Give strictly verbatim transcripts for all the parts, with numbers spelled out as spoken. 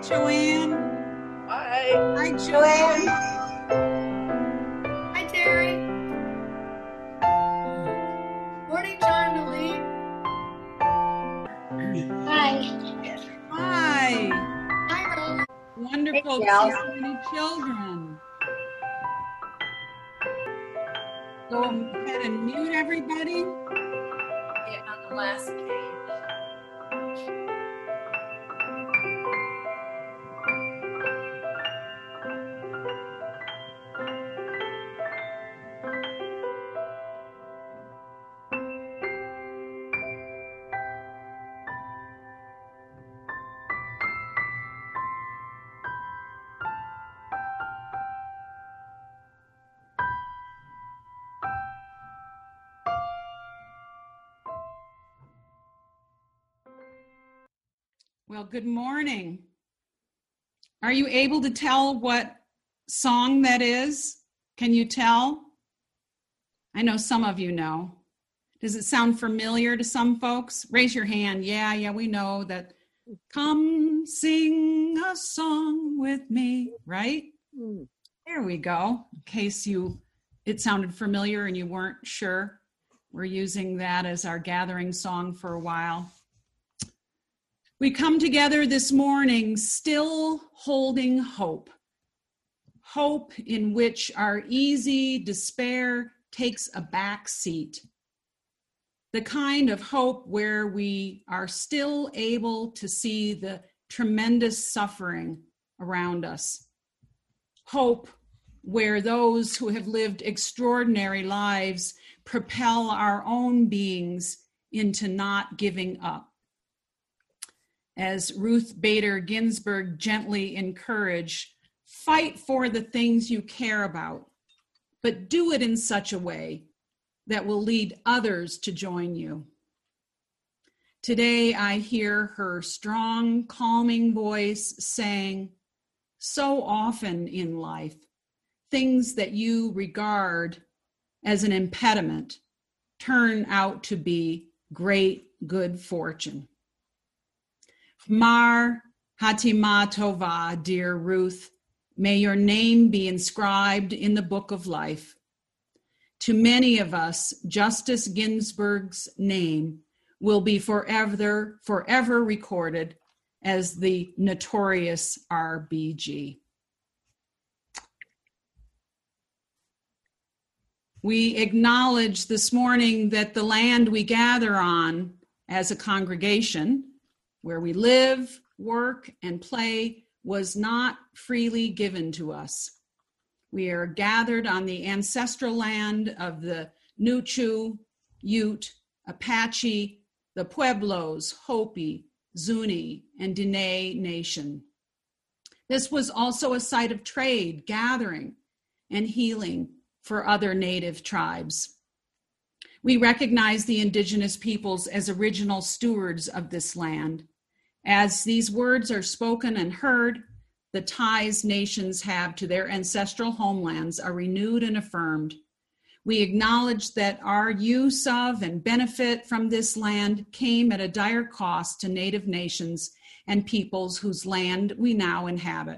Joanne. Hi. Hi, Joanne. Hi, Terry. Morning time to lead. Hi. Hi. Hi, Rose. Wonderful Hey, to Gal. see so many children. Go ahead and mute everybody. Yeah, on the last page. Well, good morning. Are you able to tell what song that is? Can you tell? I know some of you know. Does it sound familiar to some folks? Raise your hand. Yeah, yeah, we know that. Come sing a song with me, right? There we go. In case you, it sounded familiar and you weren't sure. We're using that as our gathering song for a while. We come together this morning still holding hope. Hope in which our easy despair takes a back seat. The kind of hope where we are still able to see the tremendous suffering around us. Hope where those who have lived extraordinary lives propel our own beings into not giving up. As Ruth Bader Ginsburg gently encouraged, fight for the things you care about, but do it in such a way that will lead others to join you. Today I hear her strong, calming voice saying, so often in life, things that you regard as an impediment turn out to be great good fortune. Mar Hatima Tova, dear Ruth, may your name be inscribed in the book of life. To many of us, Justice Ginsburg's name will be forever, forever recorded as the notorious R B G. We acknowledge this morning that the land we gather on as a congregation, where we live, work, and play, was not freely given to us. We are gathered on the ancestral land of the Nuchu, Ute, Apache, the Pueblos, Hopi, Zuni, and Diné Nation. This was also a site of trade, gathering, and healing for other native tribes. We recognize the indigenous peoples as original stewards of this land. As these words are spoken and heard, the ties nations have to their ancestral homelands are renewed and affirmed. We acknowledge that our use of and benefit from this land came at a dire cost to Native nations and peoples whose land we now inhabit.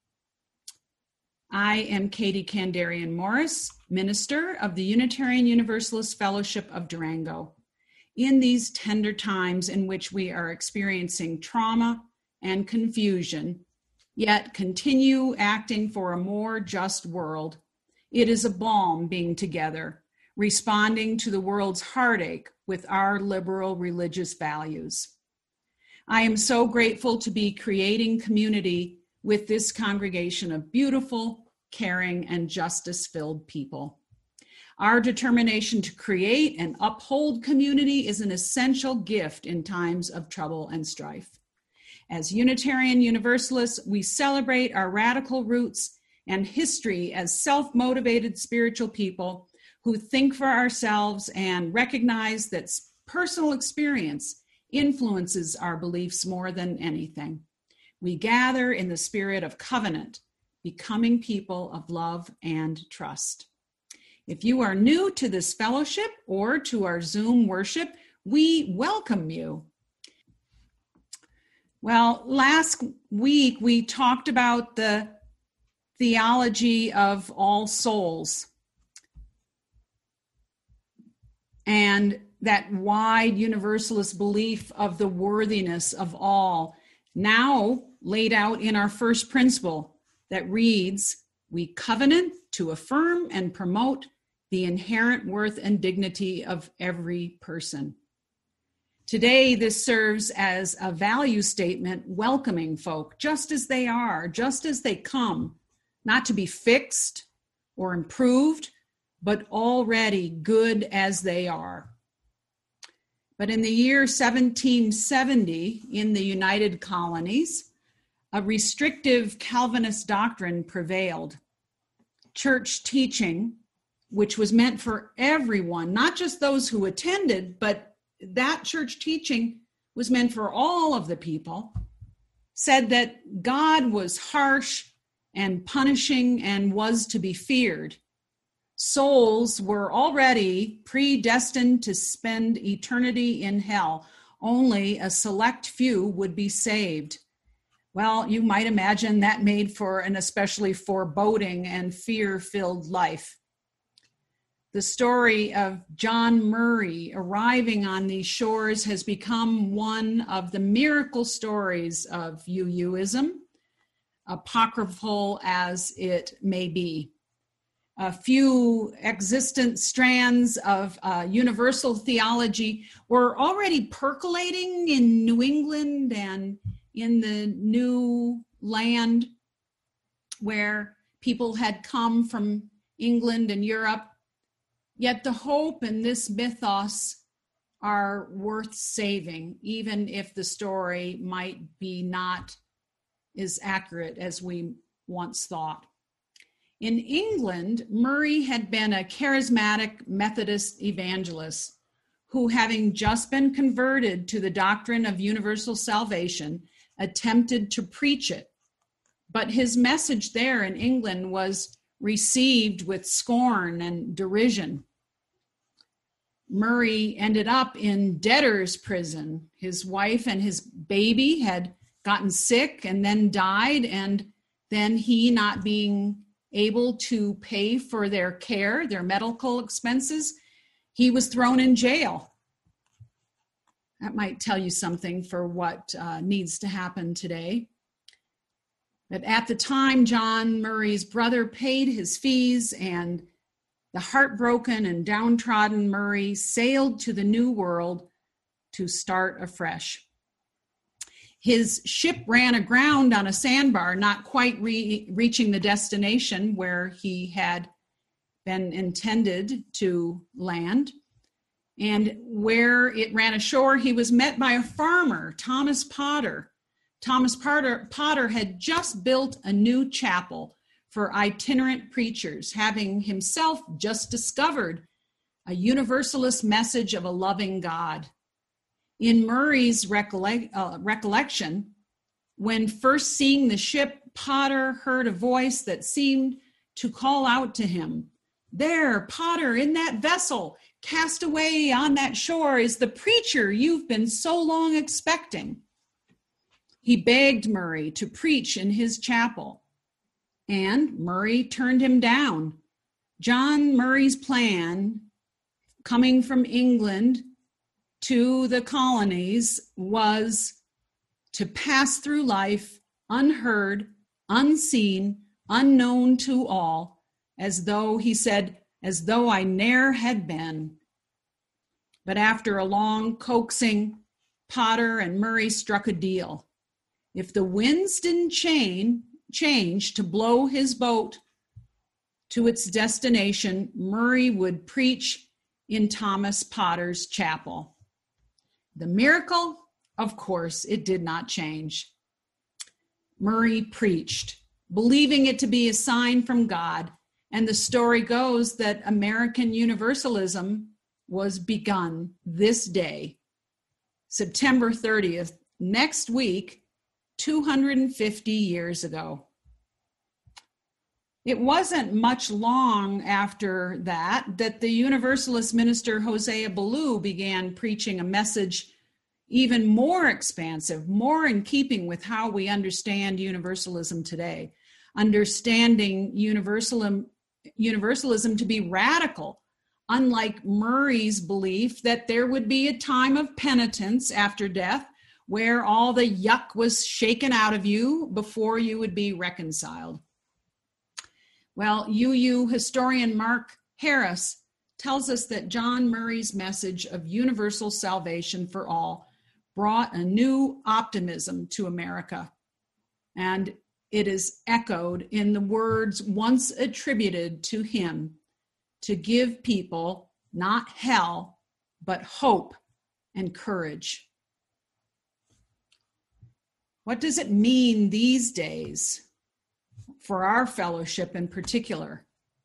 I am Katie Kandarian Morris, minister of the Unitarian Universalist Fellowship of Durango. In these tender times in which we are experiencing trauma and confusion, yet continue acting for a more just world, it is a balm being together, responding to the world's heartache with our liberal religious values. I am so grateful to be creating community with this congregation of beautiful, caring, and justice-filled people. Our determination to create and uphold community is an essential gift in times of trouble and strife. As Unitarian Universalists, we celebrate our radical roots and history as self-motivated spiritual people who think for ourselves and recognize that personal experience influences our beliefs more than anything. We gather in the spirit of covenant, becoming people of love and trust. If you are new to this fellowship or to our Zoom worship, we welcome you. Well, last week we talked about the theology of all souls and that wide universalist belief of the worthiness of all, now laid out in our first principle that reads, we covenant to affirm and promote the inherent worth and dignity of every person. Today, this serves as a value statement welcoming folk just as they are, just as they come, not to be fixed or improved, but already good as they are. But in the year seventeen seventy, in the United Colonies, a restrictive Calvinist doctrine prevailed. Church teaching, which was meant for everyone, not just those who attended, but that church teaching was meant for all of the people, said that God was harsh and punishing and was to be feared. Souls were already predestined to spend eternity in hell. Only a select few would be saved. Well, you might imagine that made for an especially foreboding and fear-filled life. The story of John Murray arriving on these shores has become one of the miracle stories of U U-ism, apocryphal as it may be. A few existent strands of uh, universal theology were already percolating in New England and in the new land where people had come from England and Europe. Yet the hope in this mythos are worth saving, even if the story might be not as accurate as we once thought. In England, Murray had been a charismatic Methodist evangelist who, having just been converted to the doctrine of universal salvation, attempted to preach it. But his message there in England was received with scorn and derision. Murray ended up in debtor's prison. His wife and his baby had gotten sick and then died, and then he, not being able to pay for their care, their medical expenses, he was thrown in jail. That might tell you something for what uh, needs to happen today. But at the time, John Murray's brother paid his fees, and the heartbroken and downtrodden Murray sailed to the New World to start afresh. His ship ran aground on a sandbar, not quite re- reaching the destination where he had been intended to land. And where it ran ashore, he was met by a farmer, Thomas Potter. Thomas Potter, Potter had just built a new chapel for itinerant preachers, having himself just discovered a universalist message of a loving God. In Murray's recollect, uh, recollection, when first seeing the ship, Potter heard a voice that seemed to call out to him, "There, Potter, in that vessel, cast away on that shore, is the preacher you've been so long expecting." He begged Murray to preach in his chapel, and Murray turned him down. John Murray's plan, coming from England to the colonies, was to pass through life unheard, unseen, unknown to all, as though, he said, as though I ne'er had been. But after a long coaxing, Potter and Murray struck a deal. If the winds didn't change, change to blow his boat to its destination, Murray would preach in Thomas Potter's chapel. The miracle, of course, it did not change. Murray preached, believing it to be a sign from God, and the story goes that American Universalism was begun this day, September thirtieth, next week, two hundred fifty years ago. It wasn't much long after that that the Universalist minister Hosea Ballou began preaching a message even more expansive, more in keeping with how we understand universalism today, understanding universalism, universalism to be radical, unlike Murray's belief that there would be a time of penitence after death where all the yuck was shaken out of you before you would be reconciled. Well, U U historian Mark Harris tells us that John Murray's message of universal salvation for all brought a new optimism to America, and it is echoed in the words once attributed to him to give people not hell, but hope and courage. What does it mean these days for our fellowship in particular?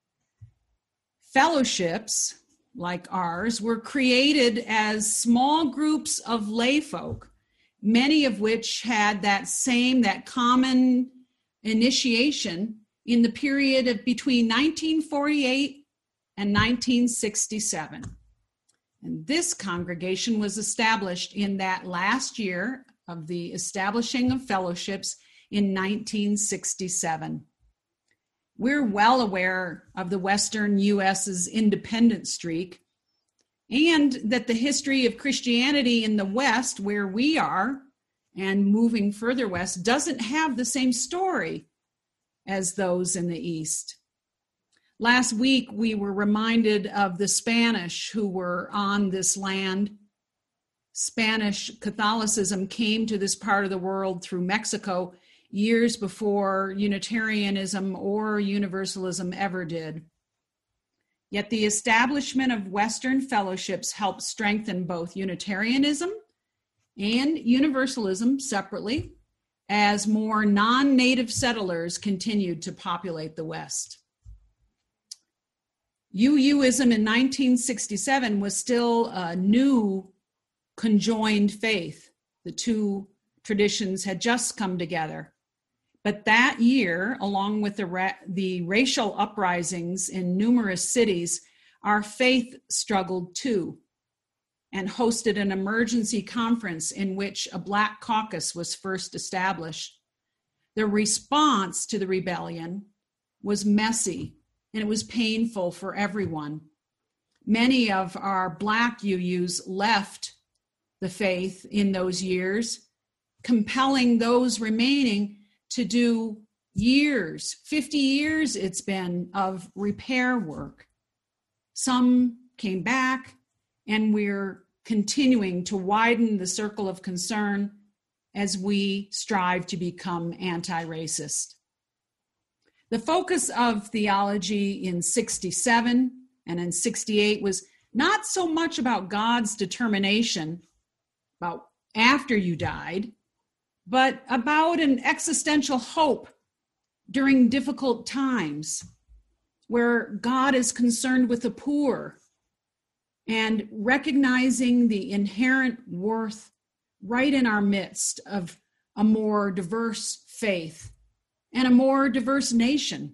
Fellowships like ours were created as small groups of layfolk, many of which had that same, that common initiation in the period of between nineteen forty-eight and nineteen sixty-seven. And this congregation was established in that last year of the establishing of fellowships in nineteen sixty-seven. We're well aware of the Western U S's independent streak, and that the history of Christianity in the West, where we are, and moving further west, doesn't have the same story as those in the East. Last week, we were reminded of the Spanish who were on this land. Spanish Catholicism came to this part of the world through Mexico years before Unitarianism or Universalism ever did. Yet the establishment of Western fellowships helped strengthen both Unitarianism and Universalism separately as more non-native settlers continued to populate the West. U U-ism in nineteen sixty-seven was still a new conjoined faith. The two traditions had just come together. But that year, along with the, ra- the racial uprisings in numerous cities, our faith struggled too, and hosted an emergency conference in which a Black caucus was first established. The response to the rebellion was messy, and it was painful for everyone. Many of our Black U Us left the faith in those years, compelling those remaining to do years, fifty years it's been, of repair work. Some came back, and we're continuing to widen the circle of concern as we strive to become anti-racist. The focus of theology in sixty-seven and in sixty-eight was not so much about God's determination about after you died, but about an existential hope during difficult times where God is concerned with the poor and recognizing the inherent worth right in our midst of a more diverse faith and a more diverse nation.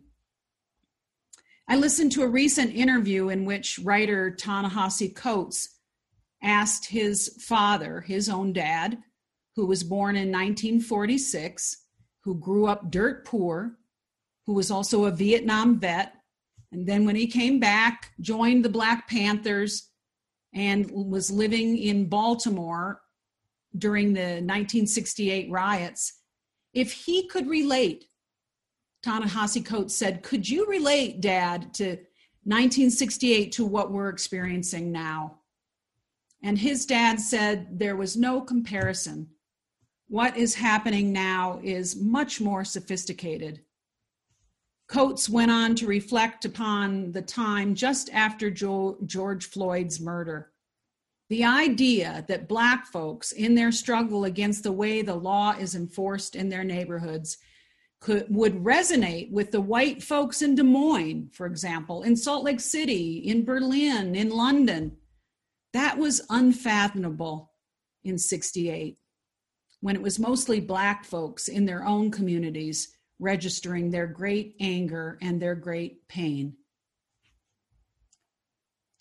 I listened to a recent interview in which writer Ta-Nehisi Coates asked his father, his own dad, who was born in nineteen forty-six, who grew up dirt poor, who was also a Vietnam vet, and then when he came back, joined the Black Panthers and was living in Baltimore during the nineteen sixty-eight riots. If he could relate, Ta-Nehisi Coates said, "Could you relate, Dad, to nineteen sixty-eight to what we're experiencing now?" And his dad said there was no comparison. What is happening now is much more sophisticated. Coates went on to reflect upon the time just after jo- George Floyd's murder. The idea that Black folks, in their struggle against the way the law is enforced in their neighborhoods, could, would resonate with the white folks in Des Moines, for example, in Salt Lake City, in Berlin, in London, that was unfathomable in sixty-eight, when it was mostly Black folks in their own communities registering their great anger and their great pain.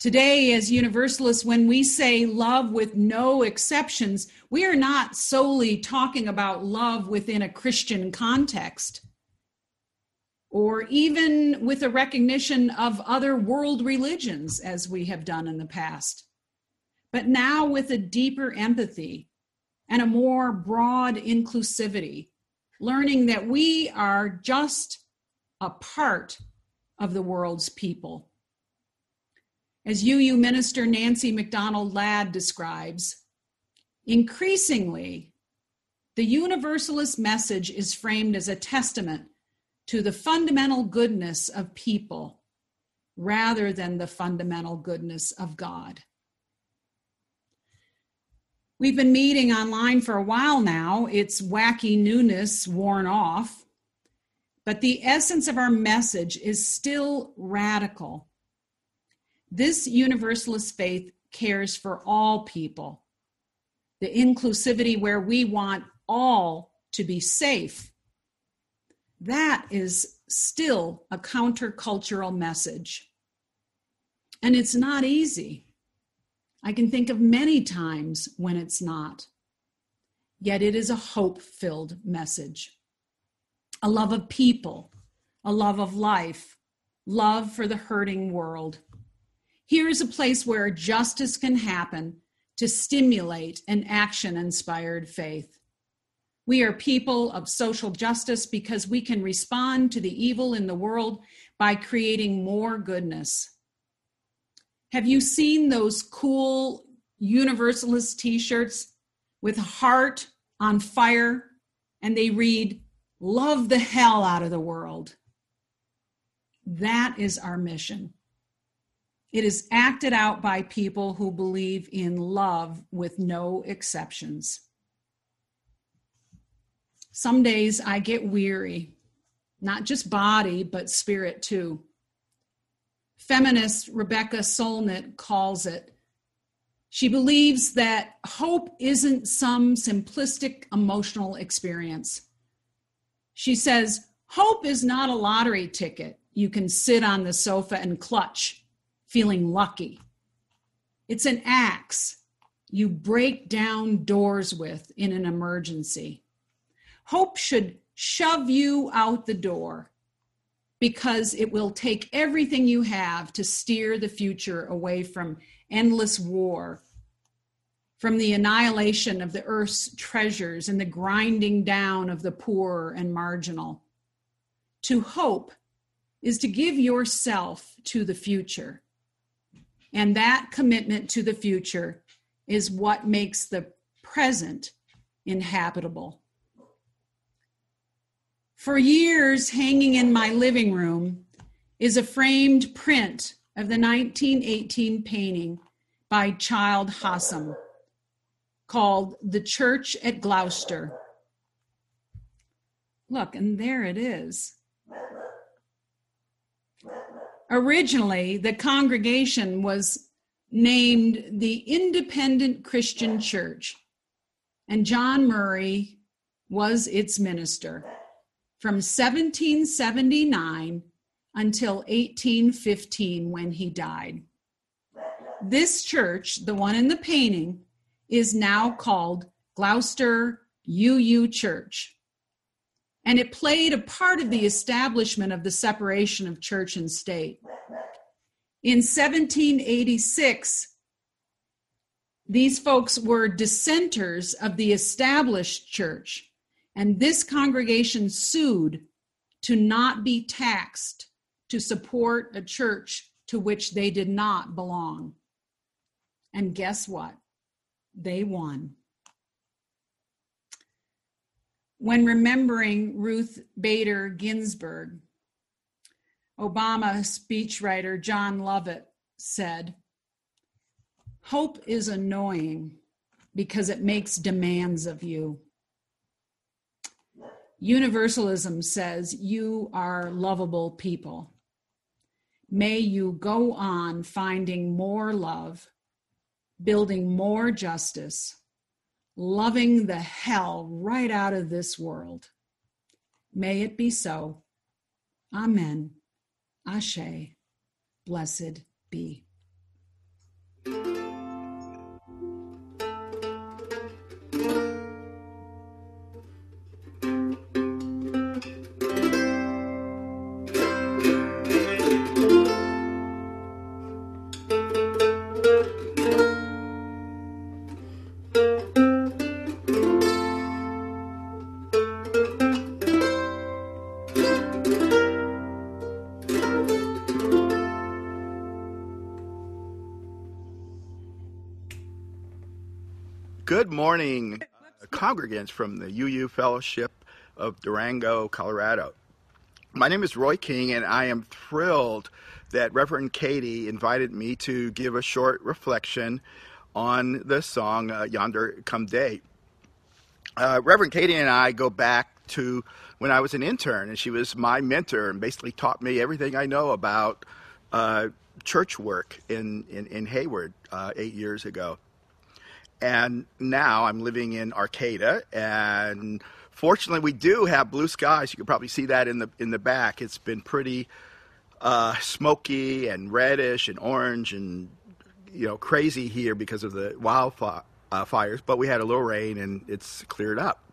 Today, as Universalists, when we say love with no exceptions, we are not solely talking about love within a Christian context, or even with a recognition of other world religions, as we have done in the past, but now with a deeper empathy and a more broad inclusivity, learning that we are just a part of the world's people. As U U Minister Nancy MacDonald Ladd describes, increasingly, the Universalist message is framed as a testament to the fundamental goodness of people rather than the fundamental goodness of God. We've been meeting online for a while now. Its wacky newness worn off, but the essence of our message is still radical. This Universalist faith cares for all people, the inclusivity where we want all to be safe. That is still a countercultural message. And it's not easy. I can think of many times when it's not. Yet it is a hope-filled message. A love of people, a love of life, love for the hurting world. Here is a place where justice can happen to stimulate an action-inspired faith. We are people of social justice because we can respond to the evil in the world by creating more goodness. Have you seen those cool Universalist t-shirts with a heart on fire and they read, "Love the hell out of the world"? That is our mission. It is acted out by people who believe in love with no exceptions. Some days I get weary, not just body, but spirit too. Feminist Rebecca Solnit calls it. She believes that hope isn't some simplistic emotional experience. She says, hope is not a lottery ticket you can sit on the sofa and clutch, feeling lucky. It's an axe you break down doors with in an emergency. Hope should shove you out the door because it will take everything you have to steer the future away from endless war, from the annihilation of the earth's treasures and the grinding down of the poor and marginal. To hope is to give yourself to the future. And that commitment to the future is what makes the present inhabitable. For years, hanging in my living room is a framed print of the nineteen eighteen painting by Childe Hassam called The Church at Gloucester. Look, and there it is. Originally, the congregation was named the Independent Christian Church, and John Murray was its minister from seventeen seventy-nine until eighteen fifteen when he died. This church, the one in the painting, is now called Gloucester U U Church. And it played a part of the establishment of the separation of church and state. In seventeen eighty-six, these folks were dissenters of the established church, and this congregation sued to not be taxed to support a church to which they did not belong. And guess what? They won. When remembering Ruth Bader Ginsburg, Obama speechwriter John Lovett said, "Hope is annoying because it makes demands of you." Universalism says you are lovable people. May you go on finding more love, building more justice, loving the hell right out of this world. May it be so. Amen. Ashe. Blessed be. Good morning, uh, congregants from the U U Fellowship of Durango, Colorado. My name is Roy King, and I am thrilled that Reverend Katie invited me to give a short reflection on the song uh, Yonder Come Day. Uh, Reverend Katie and I go back to when I was an intern, and she was my mentor and basically taught me everything I know about uh, church work in, in, in Hayward uh, eight years ago. And now I'm living in Arcata, and fortunately we do have blue skies. You can probably see that in the in the back. It's been pretty uh, smoky and reddish and orange and you know crazy here because of the wildfires. Uh, fires, but we had a little rain and it's cleared up.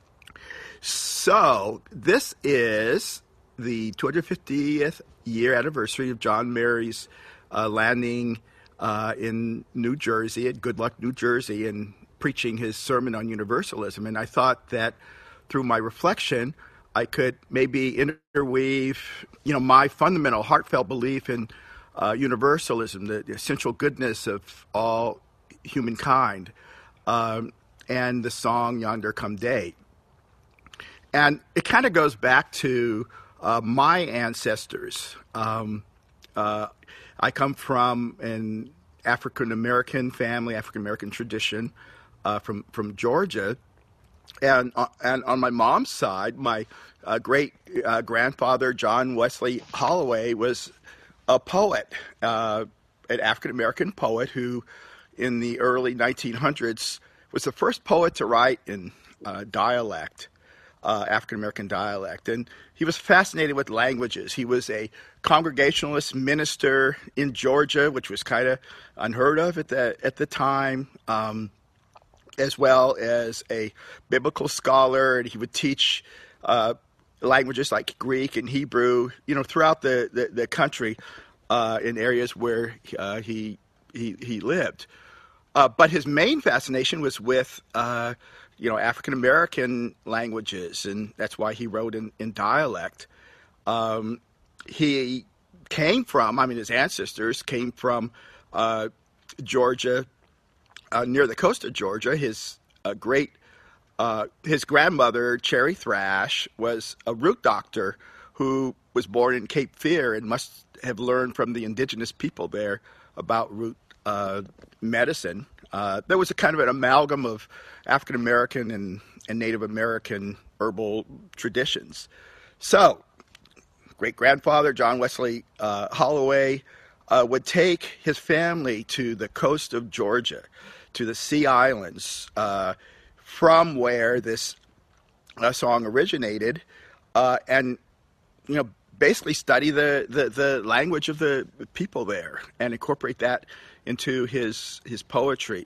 So this is the two hundred fiftieth year anniversary of John Mary's uh, landing Uh, in New Jersey, at Good Luck, New Jersey, and preaching his sermon on universalism. And I thought that through my reflection, I could maybe interweave, you know, my fundamental heartfelt belief in uh, universalism, the, the essential goodness of all humankind, um, and the song Yonder Come Day. And it kind of goes back to uh, my ancestors. Um, uh, I come from an African-American family, African-American tradition uh, from, from Georgia. And, uh, and on my mom's side, my uh, great-grandfather, uh, John Wesley Holloway, was a poet, uh, an African-American poet who, in the early nineteen hundreds, was the first poet to write in uh, dialect. Uh, African-American dialect. And he was fascinated with languages. He was a Congregationalist minister in Georgia, which was kind of unheard of at the at the time, um, as well as a biblical scholar. And he would teach uh, languages like Greek and Hebrew, you know, throughout the, the, the country uh, in areas where uh, he, he, he lived. Uh, but his main fascination was with uh, you know, African-American languages, and that's why he wrote in, in dialect. Um, he came from, I mean, his ancestors came from uh, Georgia, uh, near the coast of Georgia. His uh, great, uh, his grandmother, Cherry Thrash, was a root doctor who was born in Cape Fear and must have learned from the indigenous people there about root uh, medicine. Uh, there was a kind of an amalgam of African-American and, and Native American herbal traditions. So, great-grandfather John Wesley uh, Holloway uh, would take his family to the coast of Georgia, to the Sea Islands, uh, from where this uh, song originated, uh, and, you know, basically study the, the, the language of the people there and incorporate that into his his poetry.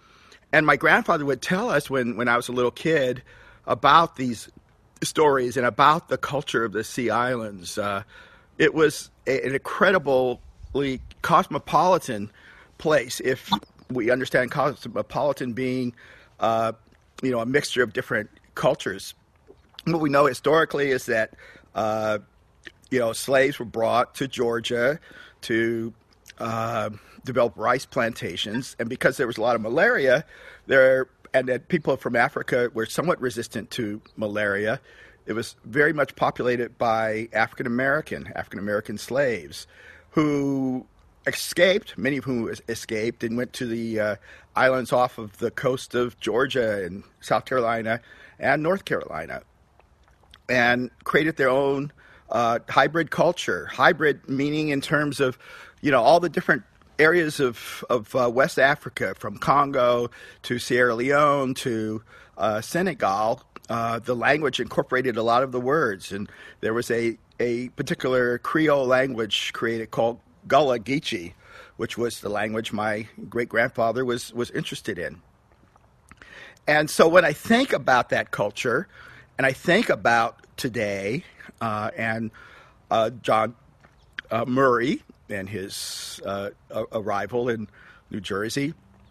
And my grandfather would tell us when, when I was a little kid about these stories and about the culture of the Sea Islands. Uh, it was a, an incredibly cosmopolitan place, if we understand cosmopolitan being uh, you know, a mixture of different cultures. What we know historically is that uh, you know, slaves were brought to Georgia to uh, develop rice plantations, and because there was a lot of malaria there, and that people from Africa were somewhat resistant to malaria, it was very much populated by African American, African American slaves who escaped, many of whom escaped and went to the uh, islands off of the coast of Georgia and South Carolina and North Carolina, and created their own uh, hybrid culture. Hybrid meaning in terms of, you know, all the different areas of, of uh, West Africa, from Congo to Sierra Leone to uh, Senegal. Uh, the language incorporated a lot of the words, and there was a, a particular Creole language created called Gullah Geechee, which was the language my great-grandfather was, was interested in. And so when I think about that culture, and I think about today, uh, and uh, John uh, Murray and his uh, arrival in New Jersey,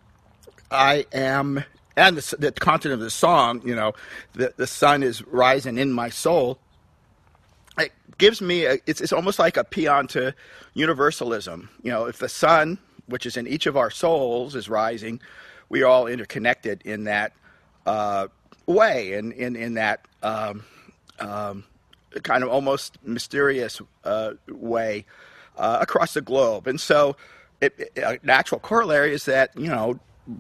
I am, and the, the content of the song, you know, the, the sun is rising in my soul, it gives me, a, it's, it's almost like a paean to universalism. You know, if the sun, which is in each of our souls, is rising, we are all interconnected in that uh, way, and in, in, in that um, um, kind of almost mysterious uh, way uh, across the globe. And so it, it, a natural corollary is that, you know,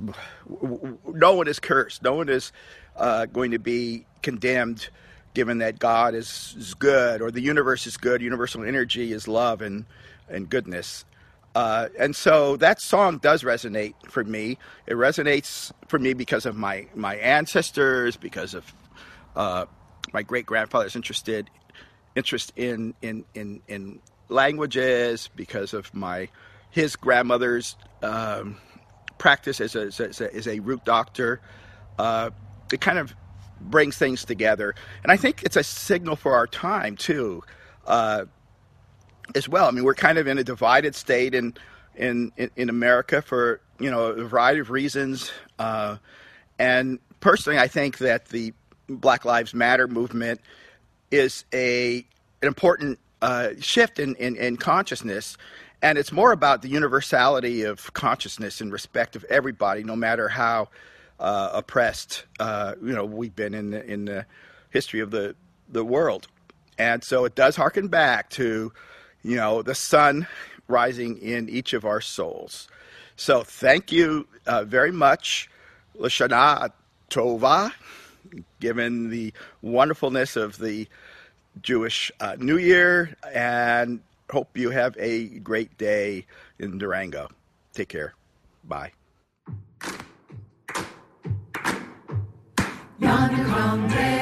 no one is cursed. No one is uh, going to be condemned, given that God is, is good, or the universe is good. Universal energy is love and, and goodness. Uh, and so that song does resonate for me. It resonates for me because of my, my ancestors, because of uh, my great-grandfather's interested interest in, in, in, in languages, because of my his grandmother's um, practice as a, as a, as a root doctor. Uh, it kind of brings things together. And I think it's a signal for our time, too, uh, as well. I mean, we're kind of in a divided state in in, in, in America for, you know, a variety of reasons. Uh, and personally, I think that the Black Lives Matter movement is a an important uh, shift in, in, in consciousness. And it's more about the universality of consciousness and respect of everybody, no matter how uh, oppressed, uh, you know, we've been in the, in the history of the, the world. And so it does harken back to, you know, the sun rising in each of our souls. So thank you uh, very much, Lashana Tova, given the wonderfulness of the Jewish uh, New Year, and hope you have a great day in Durango. Take care. Bye. Yonder come day.